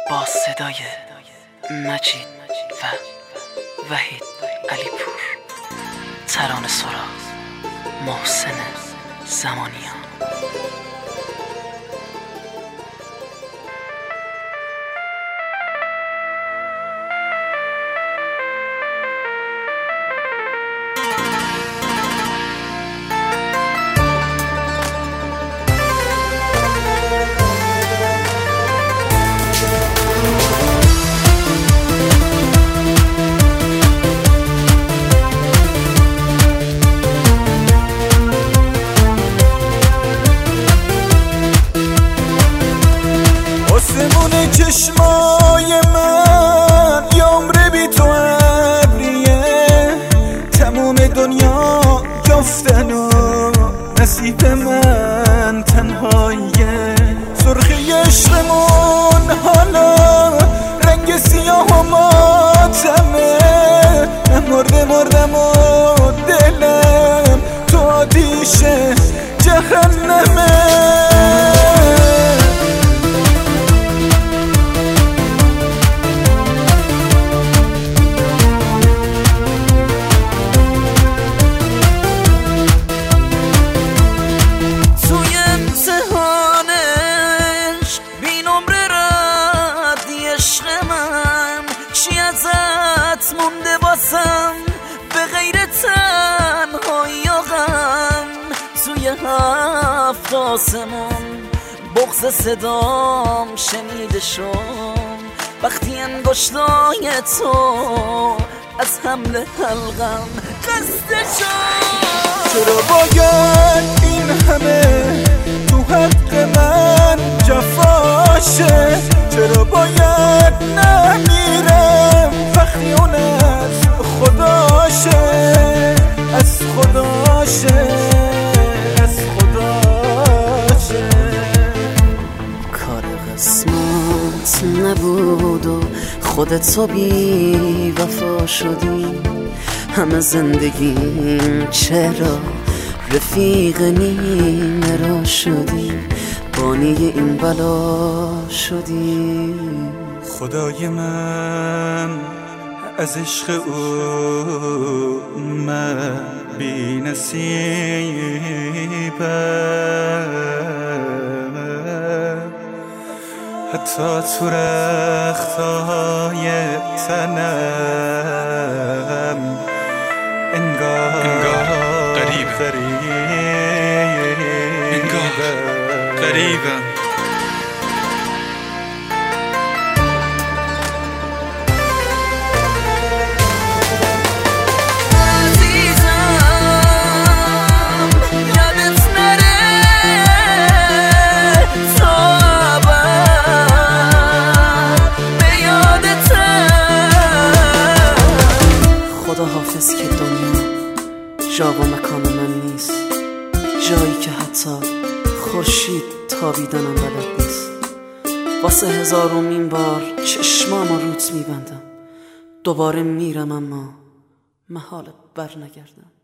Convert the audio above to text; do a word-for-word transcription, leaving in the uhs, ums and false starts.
با صدای مجید و وحید علیپور، ترانه سرا محسن زمانیان. آسمون چشمای من یه عمر بی تو ابریه، تموم دنیا جفتن و نصیب من تنهاییه. سرخی عشقمون حالا رنگ سیاه و ماتمه، من مرده مردم و دلم تو آتیش جهنمه. مونده باسم به غیر تنهایی و غم، توی هفت آسمون بغض صدام شنیده شد وقتی انگشتای تو از حمل حلقم خسته شد. چرا باید این همه تو حق من جفاشه؟ چرا باید نمیرم وقتی اون از خداشه، از خداشه، از خداشه. کار قسمت نبود و خودتو بی وفا شدی، همه زندگیم چرا رفیق نیمه را شدی، بانی این بلا شدی. خدای من از عشق او من بی نصیبم، حتی تو رختای تنم انگار, انگار قریبه انگار قریبم. حافظ که دنیا جا و مکان من نیست، جایی که حتی خورشید تابیدنم بلد نیست. واسه هزارمین بار چشمامو روت میبندم، دوباره میرم اما محال بر نگردم.